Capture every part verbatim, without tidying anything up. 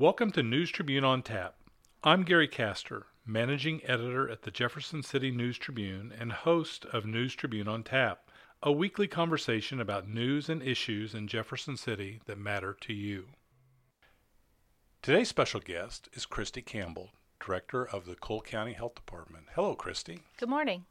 Welcome to News Tribune on Tap. I'm Gary Castor, managing editor at the Jefferson City News Tribune and host of News Tribune on Tap, a weekly conversation about news and issues in Jefferson City that matter to you. Today's special guest is Christy Campbell, director of the Cole County Health Department. Hello, Christy. Good morning.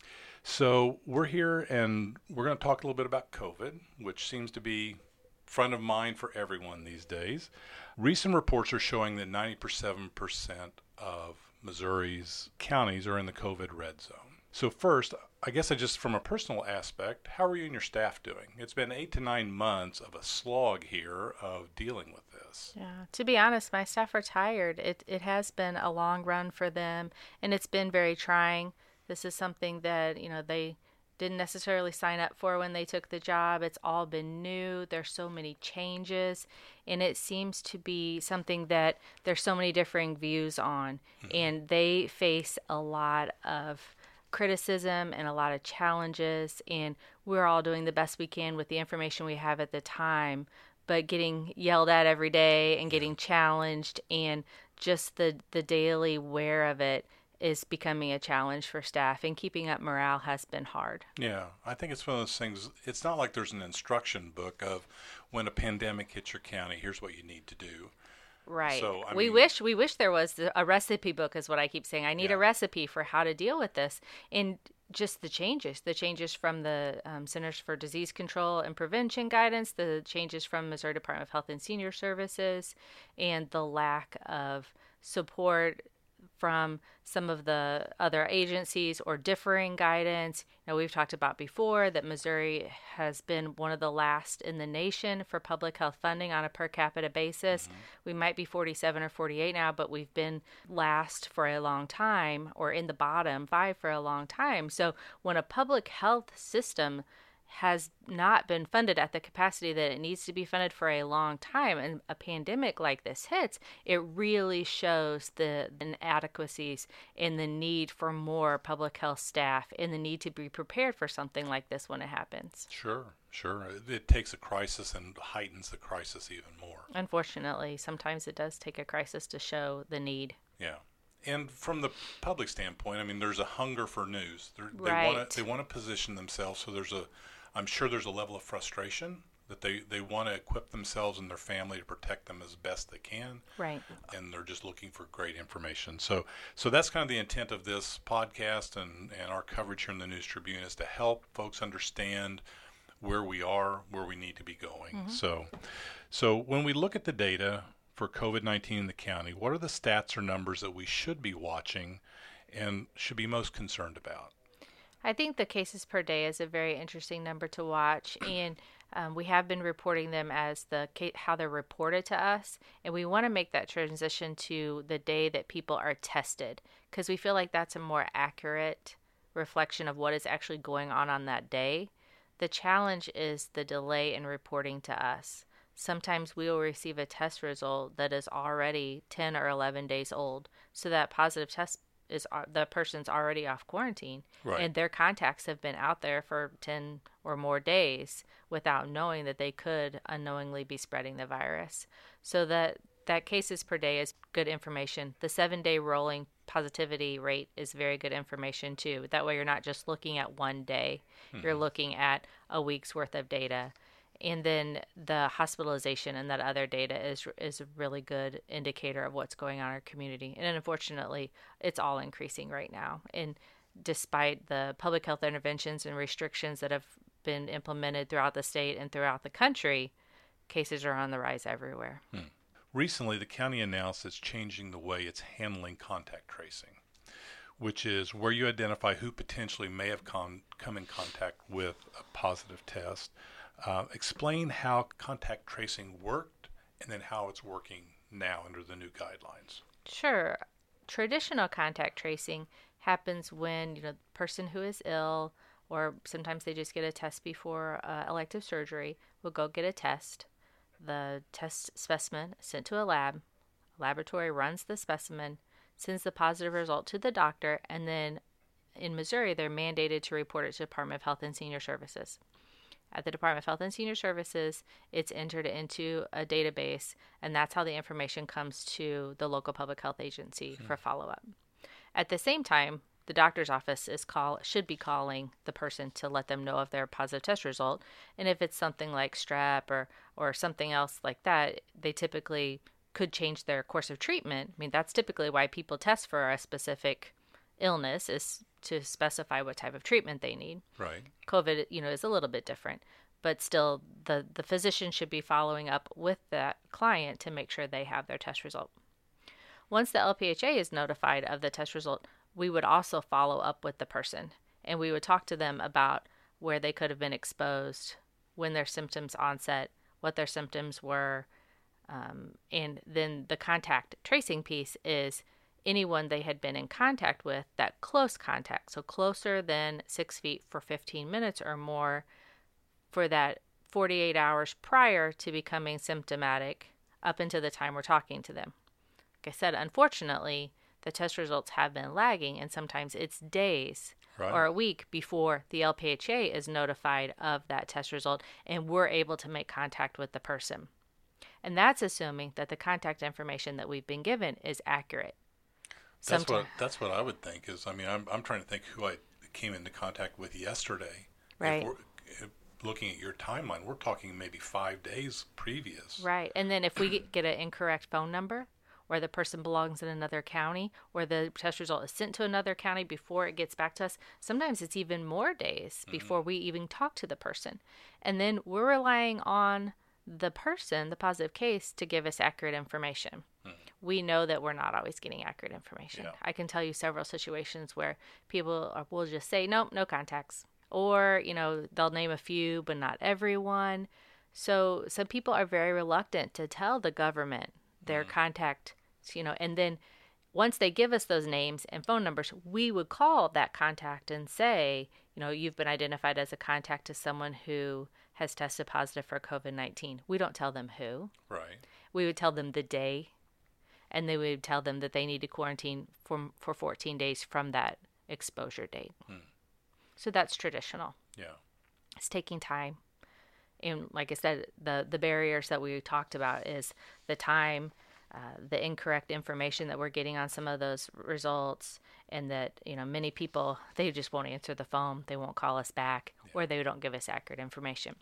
So we're here and we're going to talk a little bit about COVID, which seems to be front of mind for everyone these days. Recent reports are showing that ninety-seven percent of Missouri's counties are in the COVID red zone. So first, I guess I just from a personal aspect, how are you and your staff doing? It's been eight to nine months of a slog here of dealing with this. Yeah, to be honest, my staff are tired. It it has been a long run for them, and it's been very trying. This is something that, you know, they didn't necessarily sign up for when they took the job. It's all been new. There's so many changes, and it seems to be something that there's so many differing views on, mm-hmm. and they face a lot of criticism and a lot of challenges, and we're all doing the best we can with the information we have at the time, but getting yelled at every day and getting challenged, and just the, the daily wear of it is becoming a challenge for staff, and keeping up morale has been hard. Yeah, I think it's one of those things, it's not like there's an instruction book of when a pandemic hits your county, here's what you need to do. Right. So, I we mean, wish we wish there was a recipe book is what I keep saying. I need yeah. a recipe for how to deal with this. And just the changes, the changes from the um, Centers for Disease Control and Prevention guidance, the changes from Missouri Department of Health and Senior Services, and the lack of support from some of the other agencies or differing guidance. You know, we've talked about before that Missouri has been one of the last in the nation for public health funding on a per capita basis. Mm-hmm. We might be forty-seven or forty-eight now, but we've been last for a long time, or in the bottom five for a long time. So when a public health system has not been funded at the capacity that it needs to be funded for a long time, and a pandemic like this hits, it really shows the inadequacies and the need for more public health staff and the need to be prepared for something like this when it happens. Sure, sure. It takes a crisis and heightens the crisis even more. Unfortunately, sometimes it does take a crisis to show the need. Yeah. And from the public standpoint, I mean, there's a hunger for news. They're, right. They want to they want to position themselves, so there's a I'm sure there's a level of frustration that they, they want to equip themselves and their family to protect them as best they can. Right. And they're just looking for great information. So so that's kind of the intent of this podcast and, and our coverage here in the News Tribune is to help folks understand where we are, where we need to be going. Mm-hmm. So so when we look at the data for COVID nineteen in the county, what are the stats or numbers that we should be watching and should be most concerned about? I think the cases per day is a very interesting number to watch, and um, we have been reporting them as the how they're reported to us, and we want to make that transition to the day that people are tested, because we feel like that's a more accurate reflection of what is actually going on on that day. The challenge is the delay in reporting to us. Sometimes we will receive a test result that is already ten or eleven days old, so that positive test is the person's already off quarantine, right. and their contacts have been out there for ten or more days without knowing that they could unknowingly be spreading the virus. So that that cases per day is good information. The seven-day rolling positivity rate is very good information too. That way you're not just looking at one day. Mm-hmm. You're looking at a week's worth of data. And then the hospitalization and that other data is is a really good indicator of what's going on in our community. And unfortunately, it's all increasing right now. And despite the public health interventions and restrictions that have been implemented throughout the state and throughout the country, cases are on the rise everywhere. Hmm. Recently, the county announced it's changing the way it's handling contact tracing, which is where you identify who potentially may have con- come in contact with a positive test. Uh, explain how contact tracing worked and then how it's working now under the new guidelines. Sure. Traditional contact tracing happens when, you know, the person who is ill, or sometimes they just get a test before uh, elective surgery, will go get a test. The test specimen is sent to a lab. A laboratory runs the specimen, sends the positive result to the doctor, and then in Missouri, they're mandated to report it to the Department of Health and Senior Services. at the Department of Health and Senior Services. It's entered into a database, and that's how the information comes to the local public health agency hmm. for follow-up. At the same time, the doctor's office is call should be calling the person to let them know of their positive test result. And if it's something like strep or, or something else like that, they typically could change their course of treatment. I mean, that's typically why people test for a specific illness, is to specify what type of treatment they need. Right. COVID, you know, is a little bit different, but still the, the physician should be following up with that client to make sure they have their test result. Once the L P H A is notified of the test result, we would also follow up with the person, and we would talk to them about where they could have been exposed, when their symptoms onset, what their symptoms were, um, and then the contact tracing piece is anyone they had been in contact with, that close contact, so closer than six feet for fifteen minutes or more for that forty-eight hours prior to becoming symptomatic up until the time we're talking to them. Like I said, unfortunately, the test results have been lagging, and sometimes it's days right. or a week before the L P H A is notified of that test result, and we're able to make contact with the person. And that's assuming that the contact information that we've been given is accurate. That's Somet- what that's what I would think is, I mean, I'm I'm trying to think who I came into contact with yesterday. Right. If we're, if looking at your timeline, we're talking maybe five days previous. Right. And then if we get an incorrect phone number, or the person belongs in another county, or the test result is sent to another county before it gets back to us, sometimes it's even more days mm-hmm. before we even talk to the person. And then we're relying on the person, the positive case, to give us accurate information. Mm-hmm. We know that we're not always getting accurate information. Yeah. I can tell you several situations where people are, will just say, nope, no contacts. Or, you know, they'll name a few, but not everyone. So some people are very reluctant to tell the government their mm-hmm. contact, you know, and then once they give us those names and phone numbers, we would call that contact and say, you know, you've been identified as a contact to someone who has tested positive for COVID nineteen. We don't tell them who. Right. We would tell them the day, and then we would tell them that they need to quarantine for, for fourteen days from that exposure date. Hmm. So that's traditional. Yeah. It's taking time. And like I said, the, the barriers that we talked about is the time, Uh, the incorrect information that we're getting on some of those results, and that, you know, many people, they just won't answer the phone, they won't call us back, yeah. or they don't give us accurate information.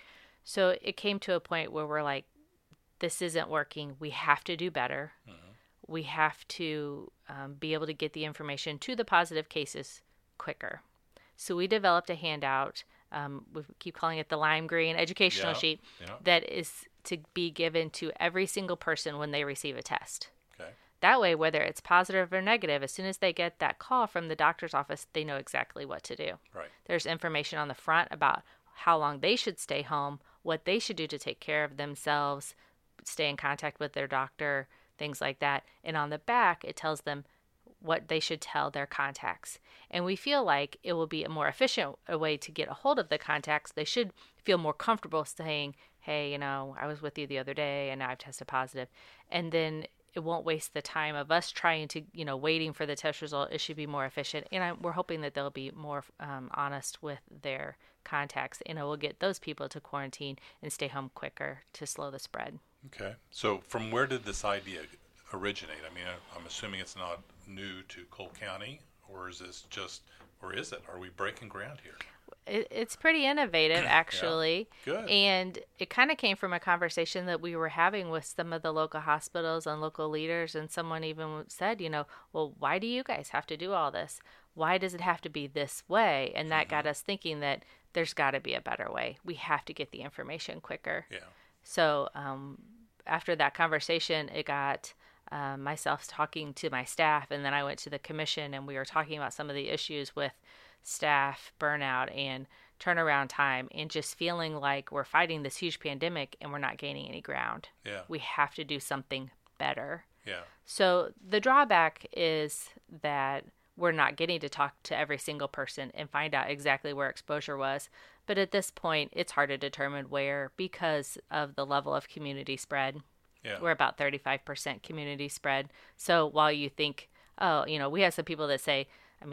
So it came to a point where we're like, this isn't working, we have to do better. Mm-hmm. We have to um, be able to get the information to the positive cases quicker. So we developed a handout, um, we keep calling it the lime green educational yeah. sheet, yeah. that is to be given to every single person when they receive a test. Okay. That way, whether it's positive or negative, as soon as they get that call from the doctor's office, they know exactly what to do. Right. There's information on the front about how long they should stay home, what they should do to take care of themselves, stay in contact with their doctor, things like that. And on the back, it tells them what they should tell their contacts. And we feel like it will be a more efficient a way to get a hold of the contacts. They should feel more comfortable saying, hey, you know, I was with you the other day and now I've tested positive. And then it won't waste the time of us trying to, you know, waiting for the test result. It should be more efficient. And I, we're hoping that they'll be more um, honest with their contacts, and it will get those people to quarantine and stay home quicker to slow the spread. Okay. So from where did this idea originate? I mean, I'm assuming it's not new to Cole County, or is this just, or is it? Are we breaking ground here? It, it's pretty innovative, actually. Yeah, good. And it kind of came from a conversation that we were having with some of the local hospitals and local leaders. And someone even said, you know, well, why do you guys have to do all this? Why does it have to be this way? And that mm-hmm. got us thinking that there's got to be a better way. We have to get the information quicker. Yeah. So um, after that conversation, it got uh, myself talking to my staff. And then I went to the commission, and we were talking about some of the issues with staff burnout and turnaround time, and just feeling like we're fighting this huge pandemic and we're not gaining any ground. Yeah. We have to do something better. Yeah. So the drawback is that we're not getting to talk to every single person and find out exactly where exposure was. But at this point, it's hard to determine where because of the level of community spread. Yeah. We're about thirty-five percent community spread. So while you think, oh, you know, we have some people that say, I mean, they're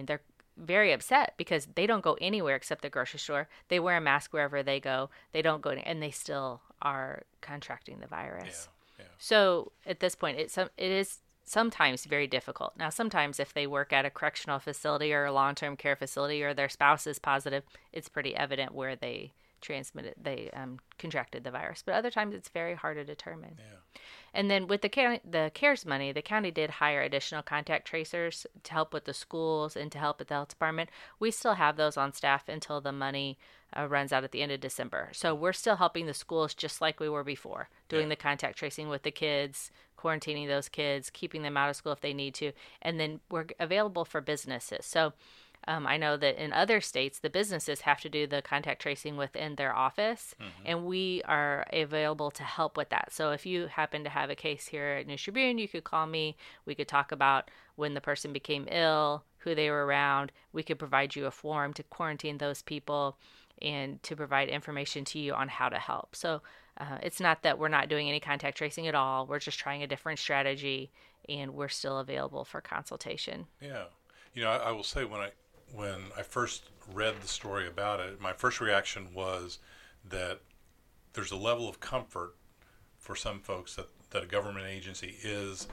very upset because they don't go anywhere except the grocery store. They wear a mask wherever they go. They don't go, any, and they still are contracting the virus. Yeah, yeah. So at this point, it's it is sometimes very difficult. Now, sometimes if they work at a correctional facility or a long-term care facility or their spouse is positive, it's pretty evident where they transmitted, they um, contracted the virus. But other times it's very hard to determine. Yeah. And then with the county, the CARES money, the county did hire additional contact tracers to help with the schools and to help with the health department. We still have those on staff until the money uh, runs out at the end of December. So we're still helping the schools just like we were before, doing Yeah. the contact tracing with the kids, quarantining those kids, keeping them out of school if they need to. And then we're available for businesses. So Um, I know that in other states, the businesses have to do the contact tracing within their office, mm-hmm. and we are available to help with that. So if you happen to have a case here at News Tribune, you could call me. We could talk about when the person became ill, who they were around. We could provide you a form to quarantine those people and to provide information to you on how to help. So uh, it's not that we're not doing any contact tracing at all. We're just trying a different strategy, and we're still available for consultation. Yeah. You know, I, I will say when I When I first read the story about it, my first reaction was that there's a level of comfort for some folks that, that a government agency is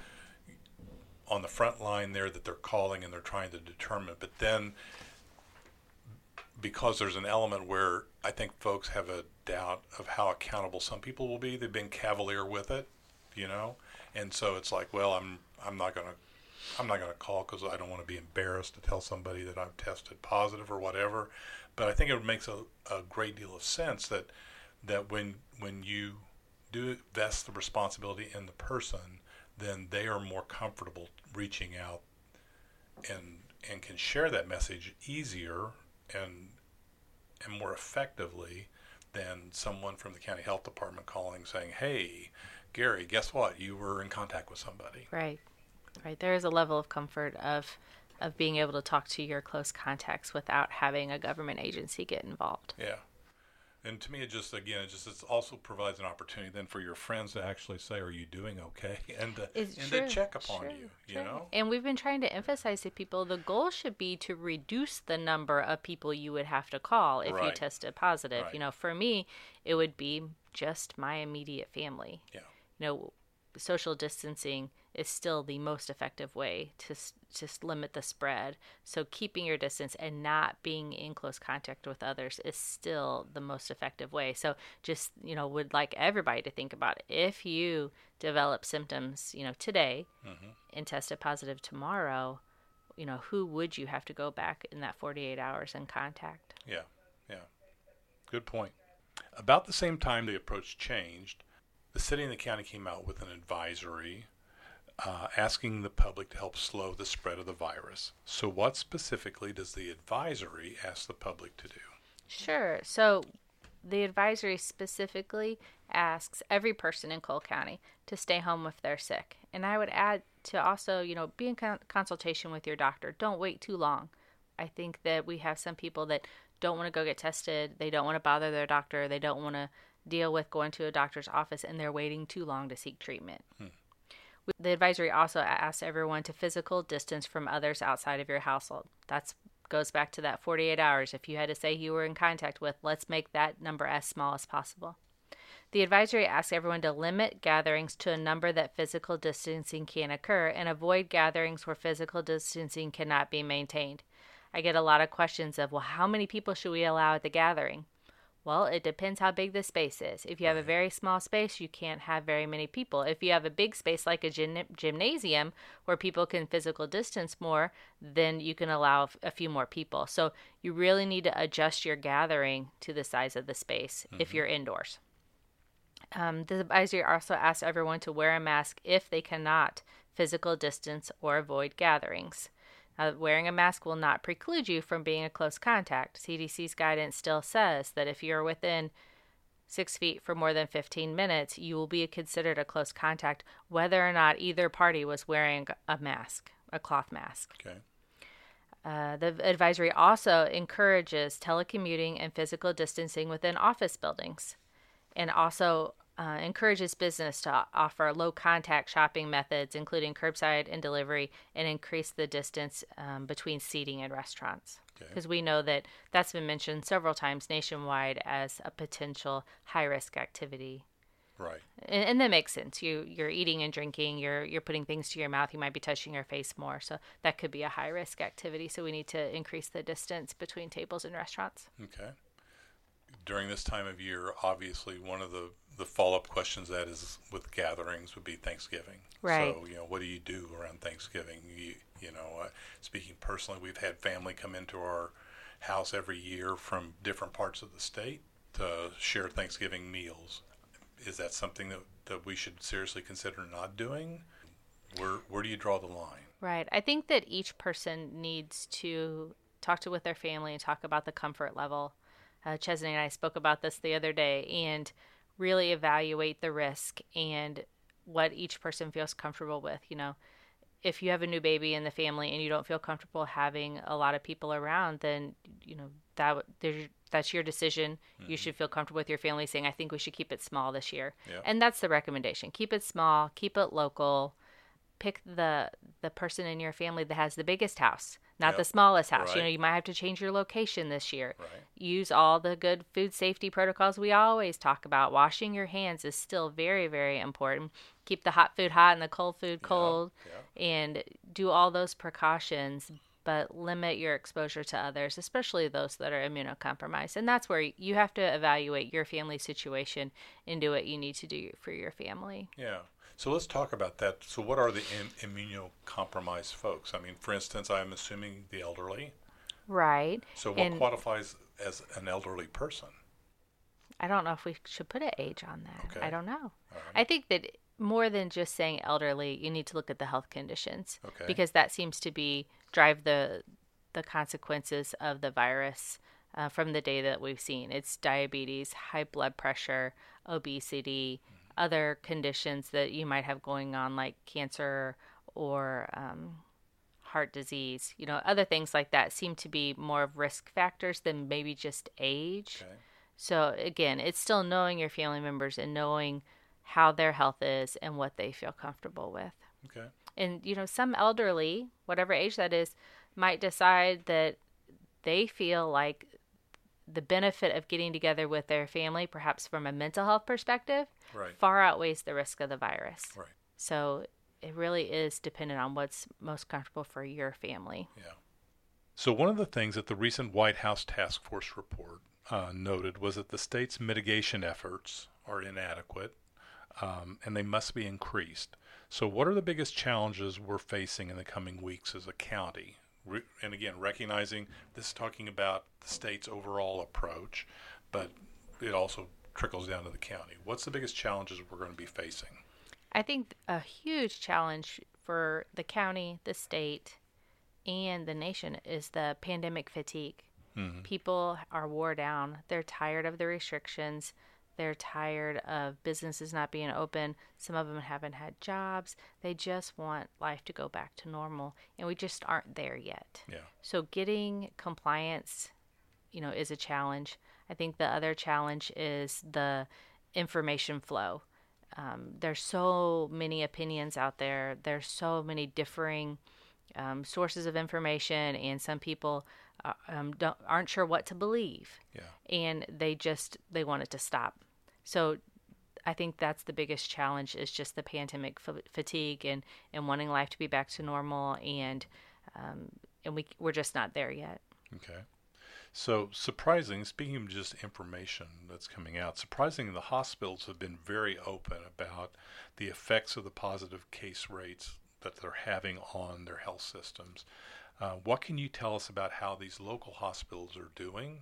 on the front line there, that they're calling and they're trying to determine. But then, because there's an element where I think folks have a doubt of how accountable some people will be, they've been cavalier with it, you know? And so it's like, well, I'm I'm not going to I'm not going to call because I don't want to be embarrassed to tell somebody that I've tested positive or whatever. But I think it makes a, a great deal of sense that that when when you do vest the responsibility in the person, then they are more comfortable reaching out and and can share that message easier and and more effectively than someone from the county health department calling saying, "Hey, Gary, guess what? You were in contact with somebody." Right. Right. There is a level of comfort of of being able to talk to your close contacts without having a government agency get involved. Yeah. And to me, it just, again, it just it also provides an opportunity then for your friends to actually say, "Are you doing okay?" And to, and true, to check upon true, you, you true. know? And we've been trying to emphasize to people the goal should be to reduce the number of people you would have to call if Right. you tested positive. Right. You know, for me, it would be just my immediate family. Yeah. You know, social distancing is still the most effective way to just limit the spread. So keeping your distance and not being in close contact with others is still the most effective way. So just, you know, would like everybody to think about it. If you develop symptoms, you know, today mm-hmm. and tested positive tomorrow, you know, who would you have to go back in that forty-eight hours and contact? Yeah, yeah. Good point. About the same time the approach changed, the city and the county came out with an advisory uh, asking the public to help slow the spread of the virus. So what specifically does the advisory ask the public to do? Sure. So the advisory specifically asks every person in Cole County to stay home if they're sick. And I would add to also, you know, be in con- consultation with your doctor. Don't wait too long. I think that we have some people that don't want to go get tested. They don't want to bother their doctor. They don't want to deal with going to a doctor's office, and they're waiting too long to seek treatment. Hmm. The advisory also asks everyone to physical distance from others outside of your household. That goes back to that forty-eight hours. If you had to say you were in contact with, let's make that number as small as possible. The advisory asks everyone to limit gatherings to a number that physical distancing can occur and avoid gatherings where physical distancing cannot be maintained. I get a lot of questions of, well, how many people should we allow at the gathering? Well, it depends how big the space is. If you have a very small space, you can't have very many people. If you have a big space like a gym- gymnasium where people can physical distance more, then you can allow a few more people. So you really need to adjust your gathering to the size of the space mm-hmm. if you're indoors. Um, the advisory also asks everyone to wear a mask if they cannot physical distance or avoid gatherings. Uh, wearing a mask will not preclude you from being a close contact. C D C's guidance still says that if you're within six feet for more than fifteen minutes, you will be considered a close contact, whether or not either party was wearing a mask, a cloth mask. Okay. Uh, the advisory also encourages telecommuting and physical distancing within office buildings, and also uh, encourages business to offer low-contact shopping methods, including curbside and delivery, and increase the distance um, between seating and restaurants. Because okay. we know that that's been mentioned several times nationwide as a potential high-risk activity. Right. And, and that makes sense. You, you're eating and drinking, you're you're putting things to your mouth, you might be touching your face more. So that could be a high-risk activity. So we need to increase the distance between tables and restaurants. Okay. During this time of year, obviously, one of the, the follow-up questions that is with gatherings would be Thanksgiving. Right. So, you know, what do you do around Thanksgiving? You, you know, uh, speaking personally, we've had family come into our house every year from different parts of the state to share Thanksgiving meals. Is that something that, that we should seriously consider not doing? Where where do you draw the line? Right. I think that each person needs to talk to with their family and talk about the comfort level. Uh, Chesney and I spoke about this the other day, and really evaluate the risk and what each person feels comfortable with. You know, if you have a new baby in the family and you don't feel comfortable having a lot of people around, then, you know, that there's that's your decision. Mm-hmm. You should feel comfortable with your family saying, I think we should keep it small this year. Yep. And that's the recommendation. Keep it small, keep it local. Pick the the person in your family that has the biggest house, not yep. the smallest house. Right. You know, you might have to change your location this year. Right. Use all the good food safety protocols we always talk about. Washing your hands is still very, very important. Keep the hot food hot and the cold food cold, yep. Yep. and do all those precautions, but limit your exposure to others, especially those that are immunocompromised. And that's where you have to evaluate your family situation and do what you need to do for your family. Yeah. So let's talk about that. So what are the Im- immunocompromised folks? I mean, for instance, I'm assuming the elderly. Right. So what and qualifies as an elderly person? I don't know if we should put an age on that. Okay. I don't know. Right. I think that more than just saying elderly, you need to look at the health conditions. Okay. Because that seems to be drive the the consequences of the virus uh, from the data that we've seen. It's diabetes, high blood pressure, obesity, mm-hmm. other conditions that you might have going on like cancer or um, heart disease. You know, other things like that seem to be more of risk factors than maybe just age. Okay. So again, it's still knowing your family members and knowing how their health is and what they feel comfortable with. Okay. And, you know, some elderly, whatever age that is, might decide that they feel like the benefit of getting together with their family, perhaps from a mental health perspective, right. far outweighs the risk of the virus. Right. So it really is dependent on what's most comfortable for your family. Yeah. So one of the things that the recent White House Task Force report uh, noted was that the state's mitigation efforts are inadequate, um, and they must be increased. So what are the biggest challenges we're facing in the coming weeks as a county? Re- and again, recognizing this is talking about the state's overall approach, but it also trickles down to the county. What's the biggest challenges we're going to be facing? I think a huge challenge for the county, the state, and the nation is the pandemic fatigue. Mm-hmm. People are wore down. They're tired of the restrictions. They're tired of businesses not being open. Some of them haven't had jobs. They just want life to go back to normal, and we just aren't there yet. Yeah. So getting compliance, you know, is a challenge. I think the other challenge is the information flow. Um, there's so many opinions out there. There's so many differing um, sources of information, and some people uh, um, don't, aren't sure what to believe. Yeah. And they just they want it to stop. So I think that's the biggest challenge, is just the pandemic f- fatigue and, and wanting life to be back to normal, and um, and we we're just not there yet. Okay. So surprising, speaking of just information that's coming out, surprising the hospitals have been very open about the effects of the positive case rates that they're having on their health systems. Uh, what can you tell us about how these local hospitals are doing,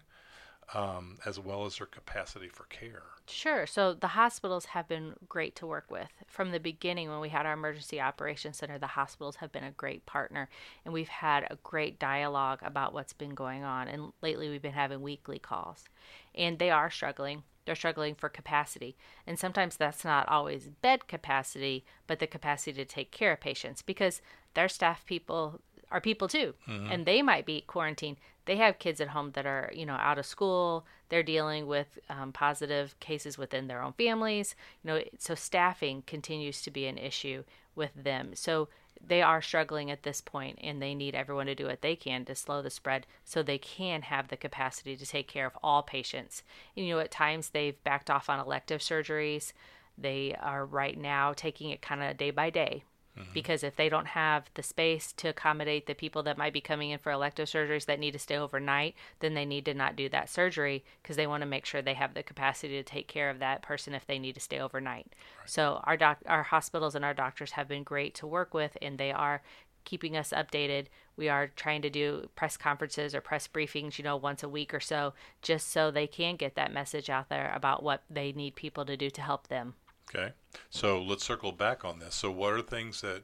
um, as well as their capacity for care? Sure. So the hospitals have been great to work with. From the beginning, when we had our emergency operations center, the hospitals have been a great partner, and we've had a great dialogue about what's been going on. And lately we've been having weekly calls, and they are struggling. They're struggling for capacity. And sometimes that's not always bed capacity, but the capacity to take care of patients, because their staff people are people too, mm-hmm. and they might be quarantined. they have kids at home that are, you know, out of school. They're dealing with um, positive cases within their own families. You know, so staffing continues to be an issue with them. So they are struggling at this point, and they need everyone to do what they can to slow the spread so they can have the capacity to take care of all patients. And, you know, at times they've backed off on elective surgeries. They are right now taking it kind of day by day. Mm-hmm. Because if they don't have the space to accommodate the people that might be coming in for elective surgeries that need to stay overnight, then they need to not do that surgery because they want to make sure they have the capacity to take care of that person if they need to stay overnight. Right. So our doc- our hospitals and our doctors have been great to work with, and they are keeping us updated. We are trying to do press conferences or press briefings, you know, once a week or so, just so they can get that message out there about what they need people to do to help them. Okay, so let's circle back on this. So what are things that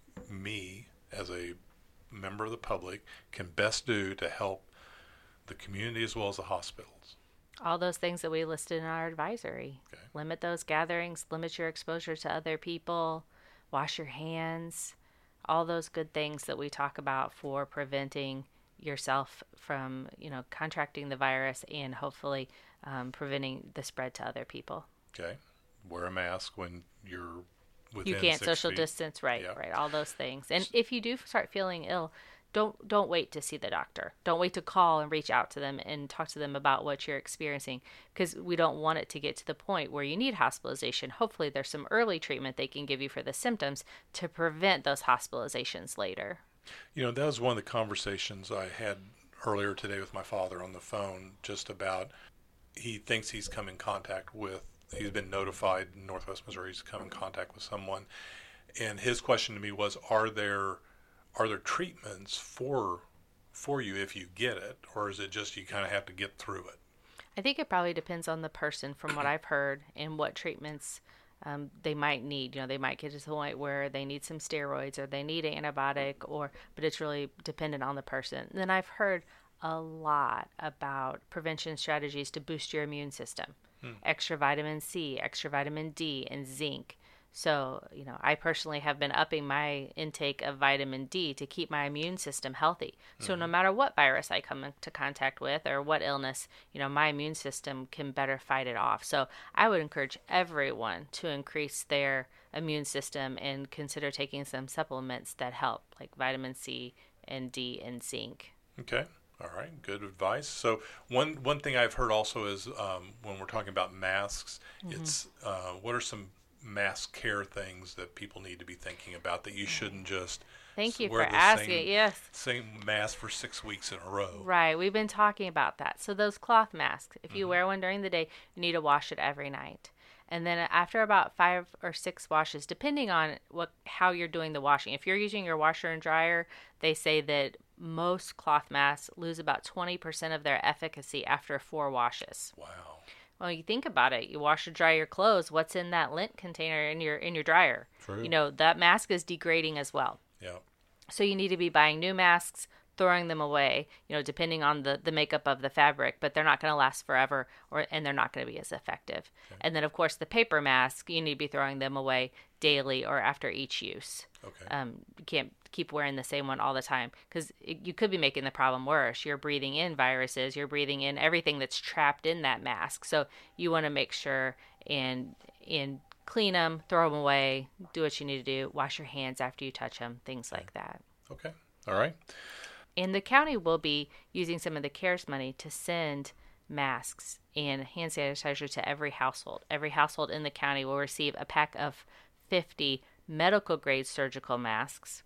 me, as a member of the public, can best do to help the community as well as the hospitals? All those things that we listed in our advisory. Okay. Limit those gatherings, limit your exposure to other people, wash your hands, all those good things that we talk about for preventing yourself from, you know, contracting the virus and hopefully um, preventing the spread to other people. Okay. Wear a mask when you're within you can't six social feet. distance, right? Yeah. Right. All those things. And if you do start feeling ill, don't don't wait to see the doctor. Don't wait to call and reach out to them and talk to them about what you're experiencing, because we don't want it to get to the point where you need hospitalization. Hopefully, there's some early treatment they can give you for the symptoms to prevent those hospitalizations later. You know, that was one of the conversations I had earlier today with my father on the phone, just about he thinks he's come in contact with. He's been notified in Northwest Missouri he's come in contact with someone. And his question to me was, are there are there treatments for for you if you get it, or is it just you kind of have to get through it? I think it probably depends on the person from what I've heard and what treatments um, they might need. You know, they might get to the point where they need some steroids or they need an antibiotic, or but it's really dependent on the person. And then I've heard a lot about prevention strategies to boost your immune system. Hmm. Extra vitamin C, extra vitamin D, and zinc. So, you know, I personally have been upping my intake of vitamin D to keep my immune system healthy. So mm-hmm. no matter what virus I come into contact with or what illness, you know, my immune system can better fight it off. So I would encourage everyone to increase their immune system and consider taking some supplements that help, like vitamin C and D and zinc. Okay. All right, good advice. So one one thing I've heard also is um, when we're talking about masks, mm-hmm. it's uh, what are some mask care things that people need to be thinking about that you shouldn't just Thank you wear for the asking. same, yes, same mask for six weeks in a row. Right, we've been talking about that. So those cloth masks, if you mm-hmm. wear one during the day, you need to wash it every night. And then after about five or six washes, depending on what how you're doing the washing. If you're using your washer and dryer, they say that most cloth masks lose about twenty percent of their efficacy after four washes. Wow. Well, you think about it. You wash or dry your clothes. What's in that lint container in your in your dryer? True. You know, that mask is degrading as well. Yeah. So you need to be buying new masks, throwing them away, you know, depending on the, the makeup of the fabric, but they're not going to last forever, or and they're not going to be as effective. Okay. And then, of course, the paper mask, you need to be throwing them away daily or after each use. Okay. Um, you can't keep wearing the same one all the time, because you could be making the problem worse. You're breathing in viruses. You're breathing in everything that's trapped in that mask. So you want to make sure and and clean them, throw them away, do what you need to do, wash your hands after you touch them, things okay. like that. Okay. All right. And the county will be using some of the CARES money to send masks and hand sanitizer to every household. Every household in the county will receive a pack of fifty medical-grade surgical masks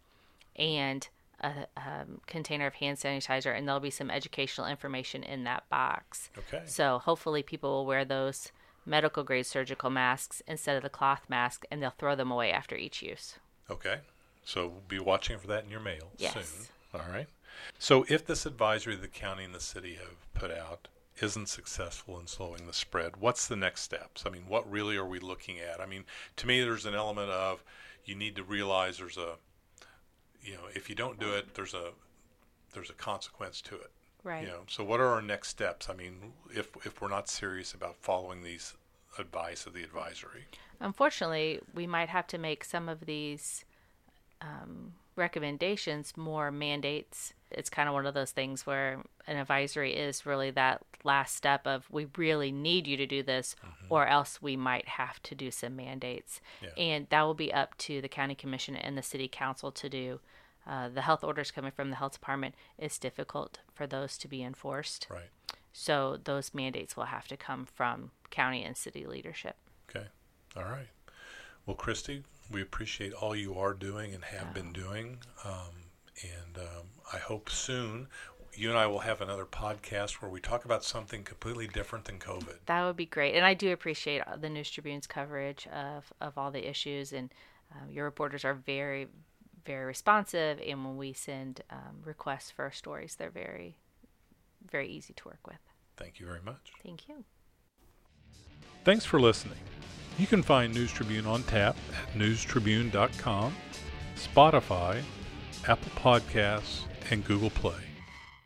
and a um, container of hand sanitizer, and there'll be some educational information in that box. Okay. So hopefully people will wear those medical-grade surgical masks instead of the cloth mask, and they'll throw them away after each use. Okay. So be watching for that in your mail yes. soon. All right. So if this advisory the county and the city have put out isn't successful in slowing the spread, what's the next steps? I mean, what really are we looking at? I mean, to me, there's an element of you need to realize there's a, you know, if you don't do it, there's a there's a consequence to it. Right. You know, so what are our next steps? I mean, if if we're not serious about following these advice of the advisory. Unfortunately, we might have to make some of these um, recommendations, more mandates. It's kind of one of those things where an advisory is really that last step of we really need you to do this, mm-hmm. or else we might have to do some mandates. Yeah. And that will be up to the county commission and the city council to do. Uh, the health orders coming from the health department, it's difficult for those to be enforced. Right. So those mandates will have to come from county and city leadership. Okay. All right. Well, Christy, we appreciate all you are doing and have oh. been doing. Um, and um, I hope soon you and I will have another podcast where we talk about something completely different than COVID. That would be great. And I do appreciate the News Tribune's coverage of, of all the issues. And uh, your reporters are very, very responsive. And when we send um, requests for stories, they're very, very easy to work with. Thank you very much. Thank you. Thanks for listening. You can find News Tribune on tap at news tribune dot com, Spotify, Apple Podcasts, and Google Play.